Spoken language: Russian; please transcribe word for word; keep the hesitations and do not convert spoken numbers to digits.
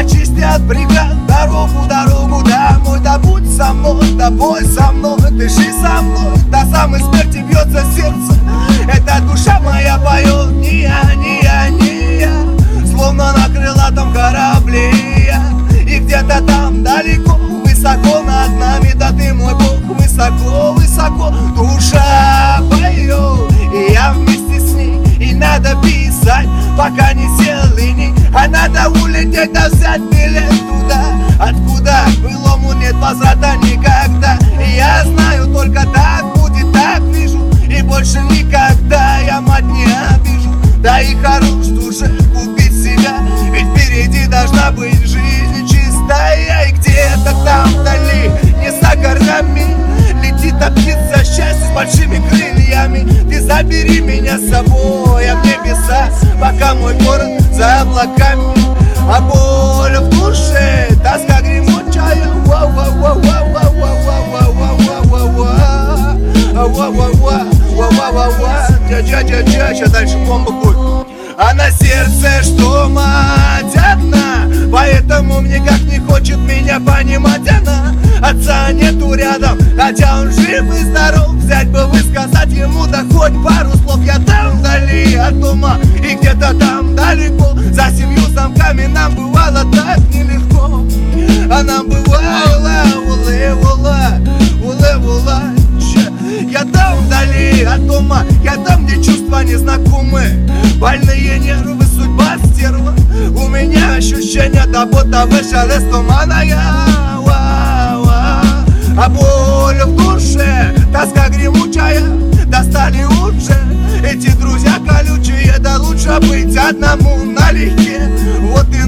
очистят бригад. Дорогу, дорогу домой, да будь со мной, да бой со мной, дыши со мной, до самой смерти бьется сердце. Эта душа моя поет, не я, не я, не я, словно на крылатом корабле я. И где-то там далеко, высоко над нами, да ты мой Бог, высоко, высоко. Душа поет, и я вместе с ней, и надо писать, пока не сел и не. А надо улететь, да взять билет туда, откуда к былому нет возврата никогда. И я знаю, только так будет, так вижу, и больше никогда я мать не обижу. Да и хорош душе купить себя, ведь впереди должна быть жизнь чистая. И где-то там вдали, не за горами, летит та птица счастья с большими крыльями. Ты забери меня с собой, а в небеса, пока мой город за облаками. А боль в душе, тоска гремучая, ча-ча-ча-ча, дальше бомба будет. А на сердце, что мать одна, поэтому мне как не хочет меня понимать она. Отца нету рядом, хотя он жив и здоров. Взять бы высказать ему, да хоть пару слов. Я там вдали от дома, и где-то там далеко, за семью замками нам бывало так нелегко. А нам бывало улы-ула, улы-ула. Я там вдали от дома, я там, где чувства незнакомые, больные нервы, судьба стерва. У меня ощущение, да будто вышел из тумана я. А боль в душе, тоска гремучая, достали уже эти друзья колючие. Да лучше быть одному налегке. Вот и